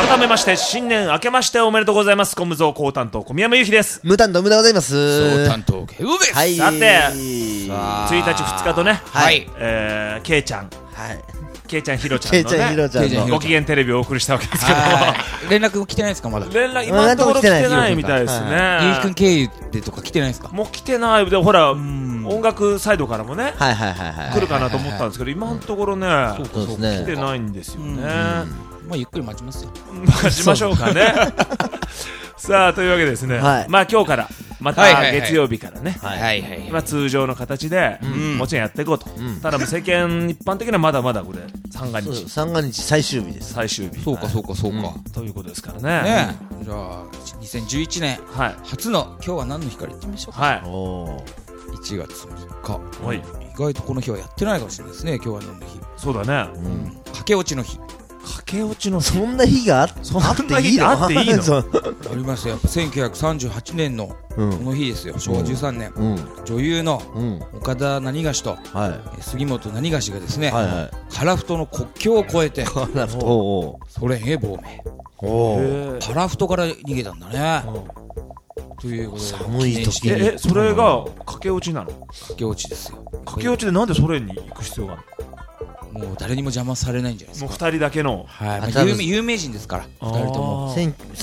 改めまして新年明けましておめでとうございます。コムゾー高担当小宮山由紀です。 無担当無駄ございます。 そう担当ケウです。 はい。 さて1日2日とね、 はい、 ケイちゃん、ケイちゃんひろちゃんのねご機嫌テレビをお送りしたわけですけども、 連絡来てないですか？まだ連絡今のところ来てないみたいですね。 ゆうきくん経由でとか来てないですか？ もう来てないで、ほら音楽サイドからもね来るかなと思ったんですけど、今のところね来てないんですよね。 まあゆっくり待ちますよ。 待ちましょうかね。さあというわけでですね、まあ今日からまた月曜日からね、通常の形でもちろんやっていこうと。ただ世間一般的にはまだまだこれ三が日最終日です。 最終日。 そうかということですからね。 じゃあ2011年初の今日は何の日から言ってみましょうか。1月3日。意外とこの日はやってないかもしれないですね。今日は何の日。 そうだね。 駆け落ちの日。 駆け落ちの日。 そんな日があっていいの？ あっていいの？ ありますよ。やっぱ1938年のこの日ですよ。昭和13年、女優の岡田何がしと杉本何がしがですね、樺太の国境を越えてソ連へ亡命。樺太から逃げたんだね。ということで寒い時にそれが駆け落ちなの？ 駆け落ちですよ。 駆け落ちでなんでソ連に行く必要があるの？ もう誰にも邪魔されないんじゃないですか。 もう2人だけの、 有名人ですから2人とも。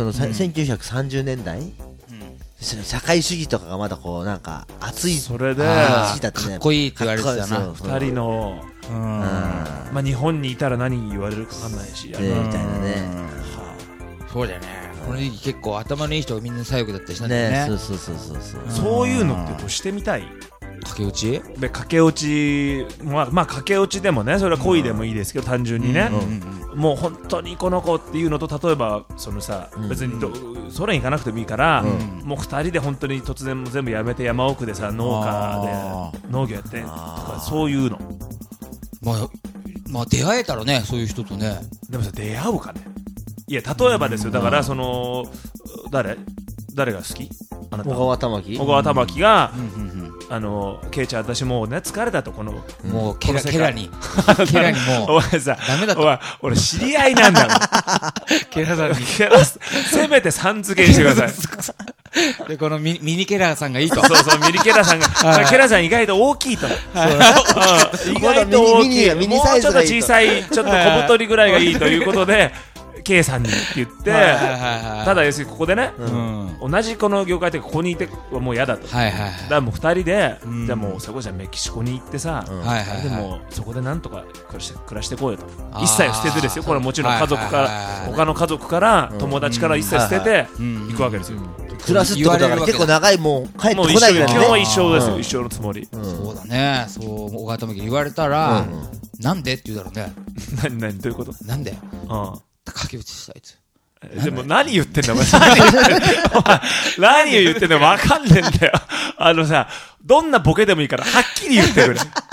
1930年代社会主義とかがまだこうなんか熱い、 それでかっこいいって言われてたな 2人の。まあ日本にいたら何言われるか分かんないしみたいなね。 そうだよね。この時期結構頭のいい人がみんな左翼だったりしたんだよね。 そういうのってしてみたい？ 駆け落ち？ 駆け落ち、まあ駆け落ちでもね、それは恋でもいいですけど、単純にね、もう本当にこの子っていうのと、例えばそのさ、別にソ連行かなくてもいいから、もう2人で本当に突然全部やめて山奥でさ農家で農業やってとか、そういうの。 まあ出会えたらね、そういう人とね。 でもさ、出会うかね。いや例えばですよ、だからその誰が好き？あなた。小川玉木がケイちゃん、私もうね疲れたと、このもうケラにもうお前さダメだと。 俺知り合いなんだからケラさんにせめてさん付けにしてください。 でこのミニケラさんがいいと。 そうミニケラさんがケラさん意外と大きいと。意外と大きい。もうちょっと小さい、ちょっと小太りぐらいがいいということでK さんにって言って、ただ要するにここでね、同じこの業界でここにいてはもう嫌だと。だからもう2人で、じゃあもうそこじゃメキシコに行ってさ、でもそこでなんとか暮らしてこうよと。一切捨ててですよ。これはもちろん家族から他の家族から友達から一切捨てて行くわけですよ。 暮らすってことだから結構長い、もう帰ってこないぐらいね。 基本は一生ですよ。一生のつもり。 そうだね。そう小川智樹に言われたらなんでって言うだろうね。 何どういうこと？ なんで？駆け落ちしたいつ。 でも何言ってんだお前。何を言ってんだ分かんねえんだよ。さ、どんなボケでもいいからはっきり言ってくれ。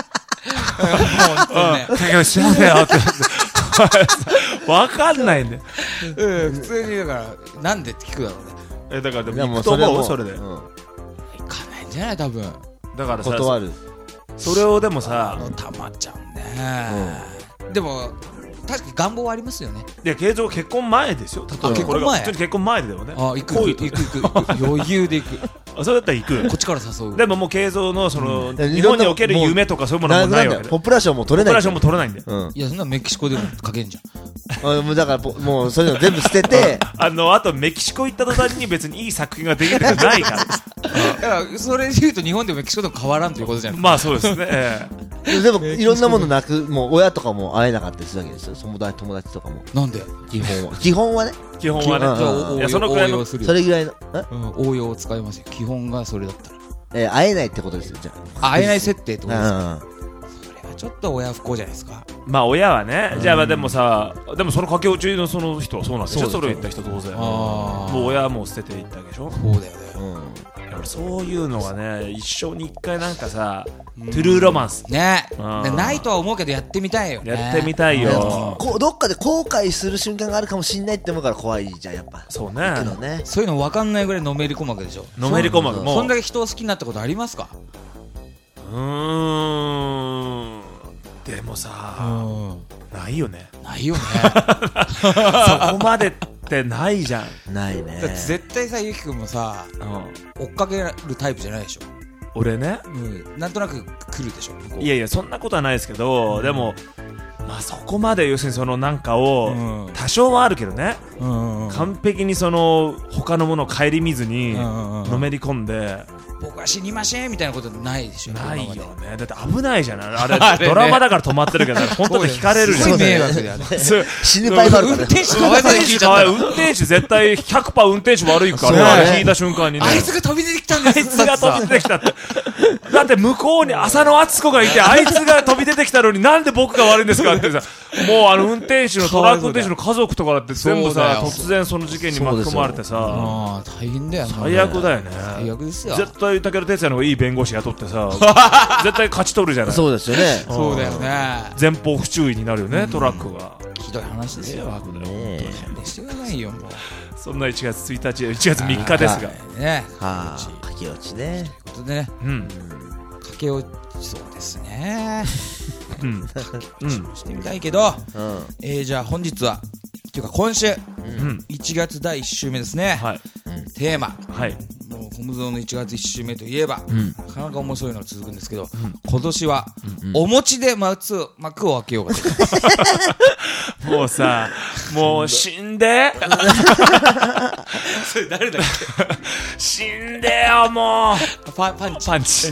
駆け落ちしなさいよって分かんないんだよ。 普通にだからなんでって聞くだろうね。 だからでも行くと思う？それで行かないんじゃない？多分だからさ、 断る。 それをでもさたまっちゃうね。でも確かに願望はありますよね。 いや、慶三結婚前ですよ。 結婚前？ 普通に結婚前だよね。 行く余裕で行く。 それだったら行く。 こっちから誘う。 でももう慶三のその日本における夢とかそういうものもないわけで。 ポプラションも取れない。 ポプラションも取れないんだよ。 いや、そんなメキシコでもかけんじゃん。だからもうそういうの全部捨ててあとメキシコ行った途端に別にいい作品ができるとかないから。だからそれで言うと日本でもメキシコと変わらんということじゃない。 まあそうですね。 でもいろんなものなく、もう親とかも会えなかったりするわけですよ。友達とかも。 なんで？ 基本はね。 基本はね。いや、そのくらいのそれぐらいの応用を使いますよ。基本がそれだったら。会えないってことですよ。じゃあ会えない設定ってことですか？それはちょっと親不幸じゃないですか。 まあ親はね。じゃあでもさ、でもその駆け落ちのその人はそうなんでしょ。それを言った人当然。もう親はもう捨てていったわけでしょ。 そうだよね。 そういうのはね、一生に一回なんかさ、トゥルーロマンスね。ないとは思うけどやってみたいよね。 やってみたいよ。 どっかで後悔する瞬間があるかもしれないって思うから怖いじゃん、やっぱ。 そうね。 そういうの分かんないぐらいのめり込むわけでしょ。 のめり込む。 そんだけ人を好きになったことありますか？ でもさ、ないよね。 ないよね。 そこまでてないじゃん。 ないね。 だって絶対さ、ゆきくんもさ、追っかけるタイプじゃないでしょ。 俺ね、 なんとなく来るでしょ。 いやいや、そんなことはないですけど、でもまあそこまで要するにそのなんかを多少はあるけどね、完璧にその他のものを顧みずにのめり込んで、 僕は死にませんみたいなことないでしょ。 ないよね。だって危ないじゃないあれドラマだから止まってるけど、本当に引かれるじゃん。 すごい迷惑だよね。 死ぬ場合もあるからね。 運転手かわいそうに聞いちゃった。 運転手絶対 100% 運転手悪いからね、聞いた瞬間にね。 あいつが飛び出てきたんです。 あいつが飛び出てきたって。だって向こうに浅野敦子がいて、あいつが飛び出てきたのになんで僕が悪いんですかってさ、もう運転手のトラック運転手の家族とかだって全部さ、突然その事件に巻き込まれてさ、 大変だよね。 最悪だよね。 最悪ですよ。 絶対武田鉄矢の方がいい弁護士雇ってさ、絶対勝ち取るじゃない。 そうですよね。 そうだよね。 前方不注意になるよね、トラックが。 ひどい話ですよ。してくださいよ、もう。 そんな1月1日、1月3日ですが。 ね。 駆け落ちね。 ということでね。駆け落ちそうですね。してみたいけど、じゃあ本日は、っていうか今週、1月第1週目ですね。テーマ。もうコムゾーの1月1週目といえば、なかなか面白いのが続くんですけど、今年はお餅で幕を開けようかと。 もうさ、もう死んでそれ誰だっけ？ 死んでよもう。 パンチ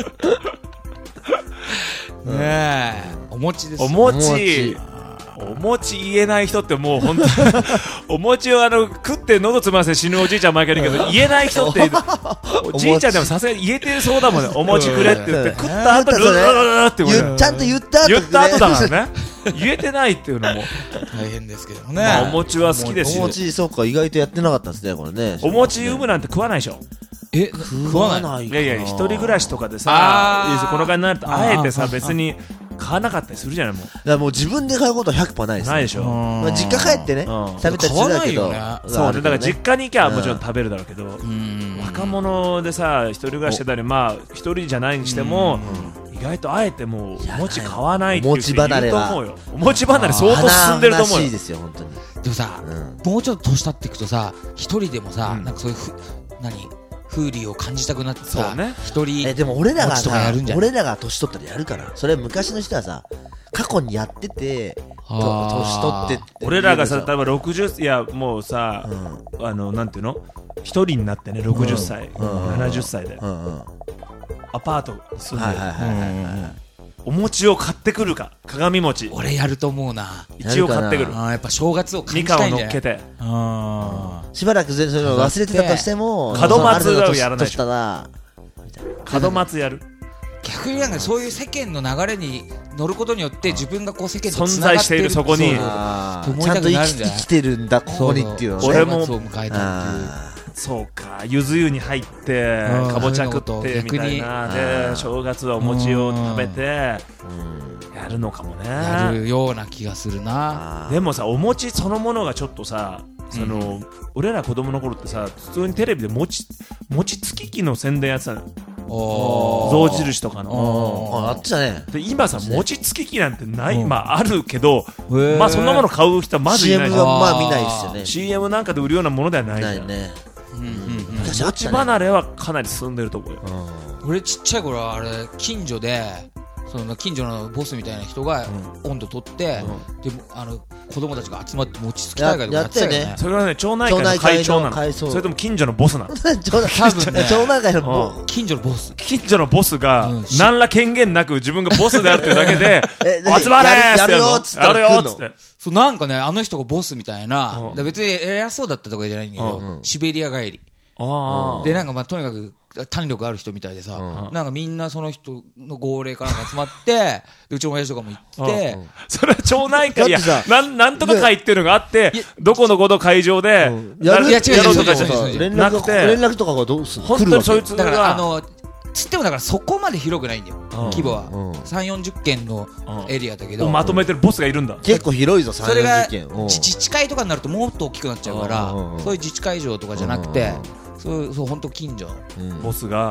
ねえ、お餅です。 お餅言えない人ってもう本当にお餅を食って喉つまらせ死ぬおじいちゃん毎回いるけど、言えない人っておじいちゃんでもさすがに言えてそうだもんね。お餅くれって言って食った後にちゃんと言った後だからね。言えてないっていうのも大変ですけどね。 お餅は好きですよ。 お餅、そうか、意外とやってなかったですね、これね。 お餅産むなんて食わないでしょ。 食わない。 いやいや、一人暮らしとかでさ、この感じになるとあえてさ、別に買わなかったりするじゃない。もうだからもう自分で買うことは 100% ないです。 ないでしょ。 実家帰ってね、食べたりするだけど。 そうね、だから実家に行きゃもちろん食べるだろうけど、若者でさ、一人暮らししてたり、まあ一人じゃないにしても、意外とあえてもうお餅買わないっていう人いると思うよ。お餅離れ相当進んでると思うよ。 でもさ、もうちょっと年経っていくとさ、一人でもさ、なんかそういう風流を感じたくなってさ、一人でも俺らが年取ったらやるから。それ昔の人はさ、過去にやってて年取って、 俺らがさ、例えば60、いやもうさ、なんていうの、一人になってね、60歳、70歳でアパート住んでお餅を買ってくるか、鏡餅。 俺やると思うな。 一応買ってくる。 やっぱ正月を感じたいんじゃない？ みかんを乗っけて。 しばらくそれを忘れてたとしても、 門松はやらないでしょ。門松やる。 逆になんかそういう世間の流れに乗ることによって自分がこう世間と存在しているそこにちゃんと生きてるんだ、ここにっていうのをね。 俺も迎えたっていう。 そうか、ゆず湯に入ってかぼちゃ食ってみたいなで、正月はお餅を食べてやるのかもね。 やるような気がするな。 でもさ、お餅そのものがちょっとさ、俺ら子供の頃ってさ、普通にテレビで餅つき機の宣伝やってたの。象印とかのあっちだね。 で今さ、餅つき機なんてない、まああるけど、まあそんなもの買う人はまずいないじゃん。 CM はまあ見ないですよね。 CM なんかで売るようなものではないじゃん。餅離れはかなり進んでると思うよ。 俺ちっちゃい頃はあれ近所で、その近所のボスみたいな人が温度取って、で子供たちが集まって餅つき大会とかやってたよね。 それはね、町内会の会長なの？それとも近所のボスなの？ 多分ね、町内会の近所のボス。 近所のボスが何ら権限なく自分がボスであるというだけで集まれーやるよっつってやるよっつって。 そう、なんかね、あの人がボスみたいな、別に偉そうだったとかじゃないんだけど、シベリア帰りで、なんかまあとにかく胆力ある人みたいでさ、なんかみんなその人の号令かなんか集まって、うちの親父とかも行って、 それは町内会、いや、なんとか会っていうのがあって、どこの会場でやるとかじゃなくて、連絡とかがどうする？ 本当にそいつだからつってもだからそこまで広くないんだよ、規模は。3、40軒のエリアだけど、 まとめてるボスがいるんだ。 結構広いぞ、3、40軒。 自治会とかになるともっと大きくなっちゃうから、そういう自治会場とかじゃなくて、そう本当近所ボスが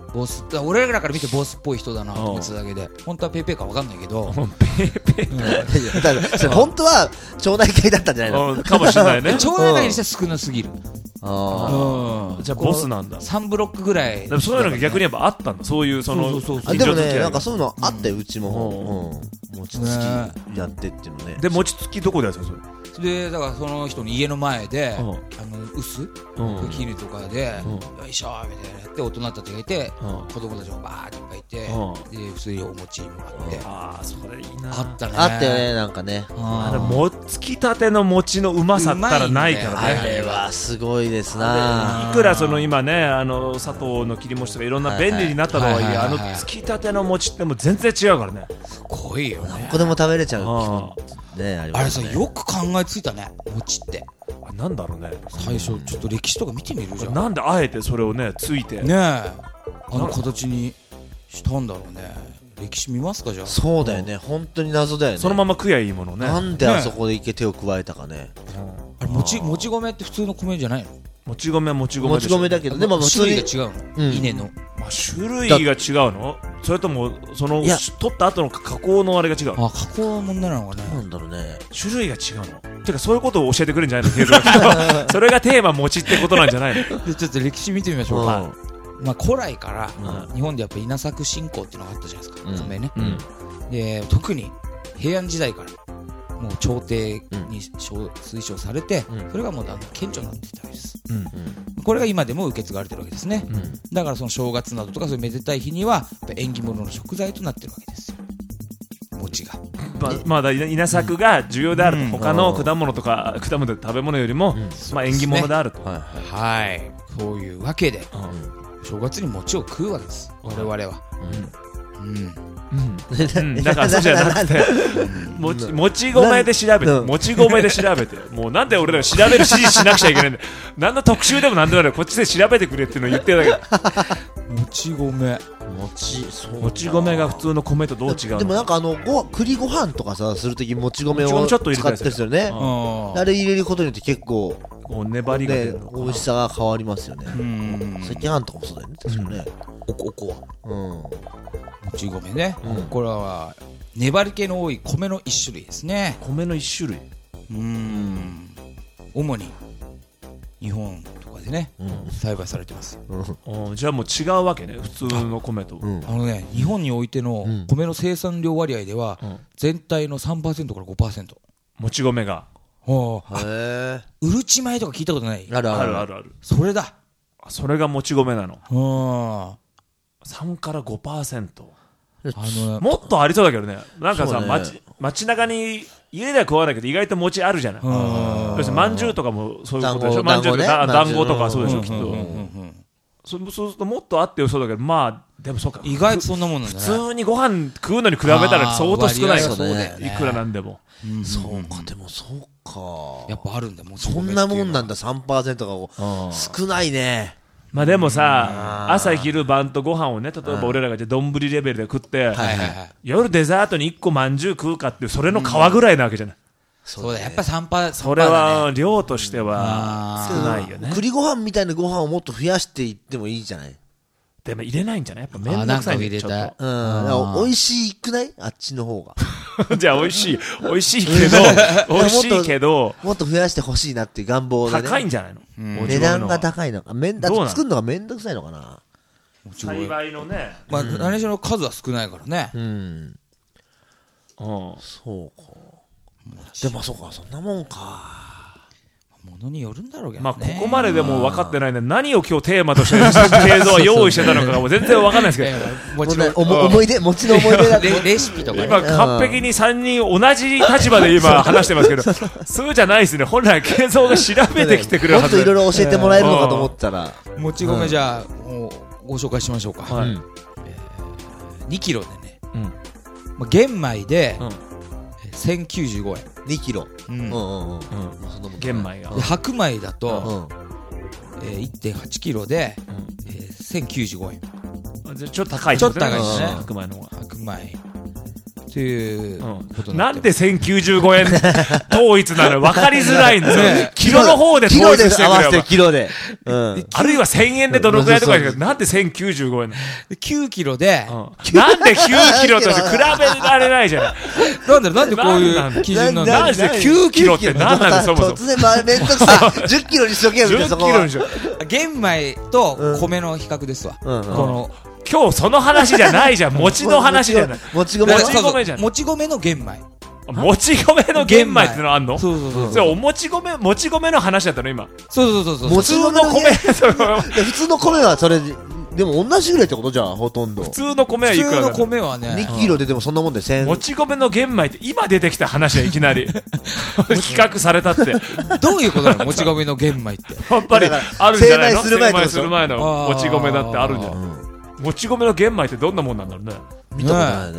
ボス俺らから見てボスっぽい人だなと思ってただけで、本当はペイペイか分かんないけど、 ペイペイ本当は町内会だったんじゃないのかもしれないね。 町内会にして少なすぎる。 じゃあボスなんだ。 3ブロックぐらい。 でもそういうのが逆にやっぱあったんだ。そういうそのでもね、なんかそういうのあったよ、うちも。餅つきやってっていうのね。 で餅つきどこでやったんですかそれ。 でだからその人の家の前で臼切るとかでよいしょみたいなやって大人たちがいて子供たちもバーっていっぱいいてで普通にお餅もらって、 ああそれいいな。 あったね。 あったよね、なんかね。 もつきたての餅のうまさったらないからね。 あれはすごいですな。 いくらその今ね砂糖の切り餅とかいろんな便利になったとはいえ、つきたての餅っても全然違うからね。 すごいよね。 何個でも食べれちゃうね。 あれさ、よく考えついたね、餅って。 なんだろうね。 最初ちょっと歴史とか見てみるじゃん。 なんであえてそれをねついてねえ形にしたんだろうね。歴史見ますかじゃあ。 そうだよね、本当に謎だよね。 そのまま食やいいものね。 なんであそこで手を加えたかね。 あれもち米って普通の米じゃないの？ もち米はもち米もち米だけど、でも種類が違うの。稲の種類が違うの？それともその取った後の加工のあれが違うの？ 加工は問題なのかね。 なんだろうね。 種類が違うの？てかそういうことを教えてくれるんじゃないの？それがテーマ餅ってことなんじゃないの？ でちょっと歴史見てみましょうか。まあ古来から日本でやっぱ稲作信仰っていうのがあったじゃないですか。米ね。で特に平安時代からもう朝廷に推奨されて、それがもう顕著になっていたわけです。これが今でも受け継がれてるわけですね。だからその正月などとかそういうめでたい日には縁起物の食材となってるわけですよ、餅が。 まだ稲作が重要であると、他の果物とか果物食べ物よりも縁起物であると。 はい、そういうわけで正月に餅を食うわけです、我々は。 だからそうじゃなくてもち米で調べて、もち米で調べて、もうなんで俺ら調べる指示しなくちゃいけないんだよ。何の特集でもなんでもない、こっちで調べてくれっていうのを言ってるだけ。 もち米、 もち米が普通の米とどう違うの？ でもなんか栗ご飯とかさするときもち米を使ってるんですよね。あれ入れることによって結構粘りが出るのかな、 美味しさが変わりますよね。赤飯とかもそうだよね、確かね。 おこはもち米ね。これは粘り気の多い米の一種類ですね。 米の一種類。 主に日本とかでね栽培されてます。 じゃあもう違うわけね、普通の米と。 日本においての米の生産量割合では全体の 3% から 5%。 もち米が。 うるち米とか聞いたことない？ ある。 それだ。 それがもち米なの。3から 5%。もっとありそうだけどね。なんかさ、街中に家では食わないけど意外と餅あるじゃない。まんじゅうとかもそういうことでしょ。まんじゅうとか団子とかそうでしょ、きっと。そうするともっとあってよそうだけど、まあでもそうか、 意外とそんなもんなんだね。 普通にご飯食うのに比べたら相当少ないよね、いくらなんでも。 そうか、でもそうか、 やっぱあるんだもん。 そんなもんなんだ。 3% が少ないね。 まあでもさ、朝昼晩とご飯をね、例えば俺らが丼レベルで食って、夜デザートに1個まんじゅう食うかっていう、それの皮ぐらいなわけじゃない。 そうだ、やっぱ 3%。 それは量としては少ないよね。 栗ご飯みたいなご飯をもっと増やしていってもいいじゃない。 でも入れないんじゃない？やっぱめんどくさいね、ちょっと。美味しくない？あっちの方が。 じゃあ美味しいけどもっと増やしてほしいなっていう願望でね。 高いんじゃないの？ 値段が高いのか、作るのがめんどくさいのかな。 栽培のね、 まあ何しろ数は少ないからね。 そうか。でもそうか、そんなもんか。 ものによるんだろうけどね。 まあここまででも分かってないんで、何を今日テーマとして映像は用意してたのかがもう全然分かんないですけど、 もちろん思い出、餅の思い出だってレシピとかね。 今完璧に3人同じ立場で今話してますけど、そうじゃないですね。本来映像が調べてきてくれるはず。 もっといろいろ教えてもらえるのかと思ったら、 もち米じゃあご紹介しましょうか。2キロでね、玄米で1095円。 2キロ。 玄米が。 白米だと 1.8 キロで1095円。 ちょっと高い。 ちょっと高いですね。 白米の方が。 白米っていうことなんで1095円統一なの分かりづらいんですよ。キロの方で統一してくれよ。 合わせてキロで。 あるいは1000円でどのくらいとか言うけど、なんで1095円 9キロで、 なんで9キロとして比べられないじゃん。 なんでこういう基準なんだ。 なんで9キロって何なんだそもそも。 突然めんどくさい。10キロにしとけよみたいな。 10キロにしよう。玄米と米の比較ですわ。この今日その話じゃないじゃん。餅の話じゃない。 もち米じゃん。もち米の玄米。 もち米の玄米ってのあんの？ そう。 それもち米の話だったの今。 そう。 普通の米。普通の米はそれでも同じぐらいってことじゃん、ほとんど。 普通の米はいくらだ？ 普通の米はね。 2キロででもそんなもんで1000。 もち米の玄米って今出てきた話はいきなり比較されたって。 どういうことなの？もち米の玄米って。 やっぱりあるんじゃないの？ 精米する前のもち米だってあるんじゃない？もち米の玄米ってどんなもんなんだろうね。 見たことないね。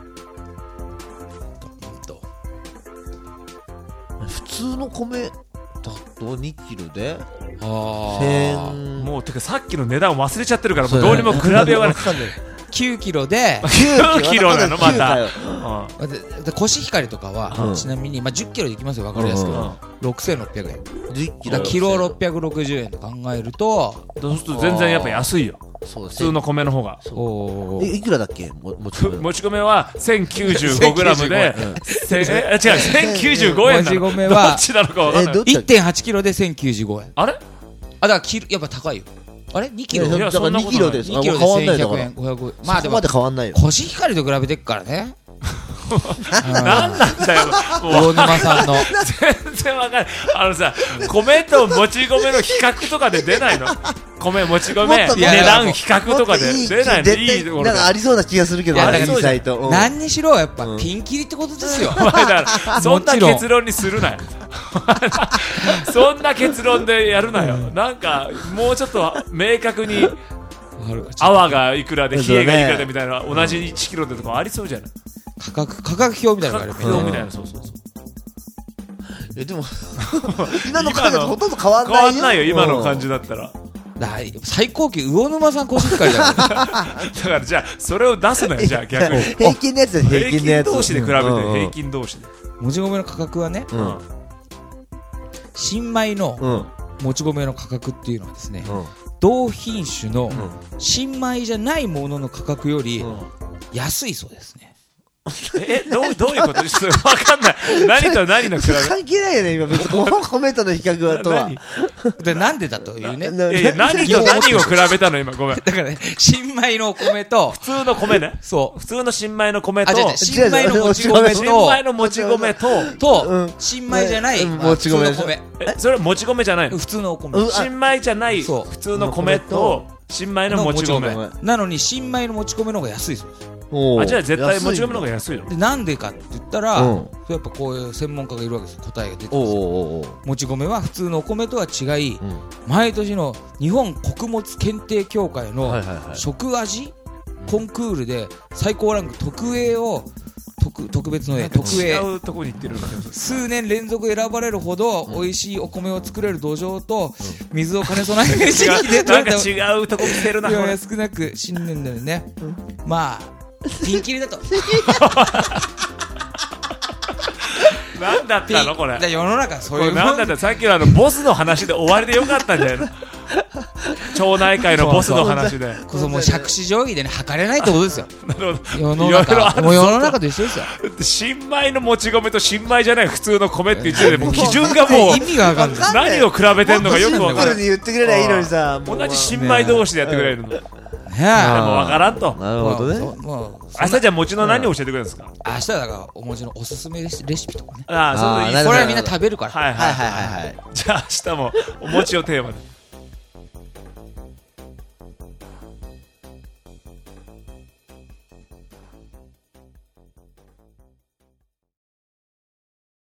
普通の米だと2キロで1000。 もうてかさっきの値段を忘れちゃってるからもうどうにも比べようがない。 9キロで 9キロなのまた。 コシヒカリとかはちなみに10キロでいきますよ、分かりやすく6600円。10キロ660円と考えると、 そうすると全然やっぱ安いよ。普通の米の方が。 いくらだっけ？もち米は 1095g で違う1095円なの。 もち米はどっちなのか分かんない。 1.8 キロで1095円。 あれ？ だからやっぱ高いよ。あれ2キロ？ いや、そんな2キロです。 2キロで1100円、500円。 まあでもそこまで変わんないよ。 コシヒカリと比べてっからね。 なんなんだよ。 大沼さんの。 全然わかんない。さ、米ともち米の比較とかで出ないの？米、もち米、値段比較とかで出ないの？いいところなんかありそうな気がするけど、 何にしろやっぱピンキリってことですよ。 だからそんな結論にするなよ。そんな結論でやるなよ。なんかもうちょっと明確に泡がいくらで冷えがいくらでみたいな同じ1キロでとかありそうじゃない？ 価格表みたいなのがある。 価格表みたいな。そう。 でも今の感じとほとんど変わんないよ。 今の感じだったら。 最高級魚沼さんコシヒカリだから。 だからじゃあそれを出すのよ。じゃあ逆に平均のやつで平均のやつ同士で比べて平均同士で。 もち米の価格はね、新米のもち米の価格っていうのはですね、同品種の新米じゃないものの価格より安いそうですね。 どういうことちょっと分かんない。何と何の比べ？ 関係ないよね今別に米との比較はとは。 でなんでだというね。 何と何を比べたの今ごめん。 だからね、新米のお米と普通の米ね。 そう。 普通の新米の米と新米のもち米と新米のもち米と新米じゃないもち米。 それはもち米じゃないの？ 普通のお米。 新米じゃない普通の米と新米のもち米。 なのに新米のもち米の方が安いそうです。 じゃあ絶対もち米の方が安いの？ でなんでかって言ったら、やっぱこういう専門家がいるわけです。答えが出てます。もち米は普通のお米とは違い、毎年の日本穀物検定協会の食味コンクールで最高ランク特 A を特別の A 特 A 違うとこに行ってるんだけど、 数年連続選ばれるほど美味しいお米を作れる土壌と水を兼ね備える地域でなんか違うとこ来てるな。 量や少なく新年だよね。まあピンキリだと。 なんだったのこれ。 世の中そういうなんだったさっきのボスの話で終わりでよかったんじゃないの？町内会のボスの話で。 もう杓子定規でね測れないってことですよ。 なるほど。 世の中もう世の中と一緒ですよ。 新米のもち米と新米じゃない普通の米って言っててもう基準がもう意味が分かんない。 何を比べてんのかよく分からない。 言ってくれりゃいいのにさ。 同じ新米同士でやってくれるの。でも分からんと。 なるほどね。 明日じゃあ餅の何を教えてくれるんですか？ 明日だからお餅のおすすめレシピとかね。 ああ、そういう。 これはみんな食べるから。 はい。じゃあ明日もお餅をテーマで。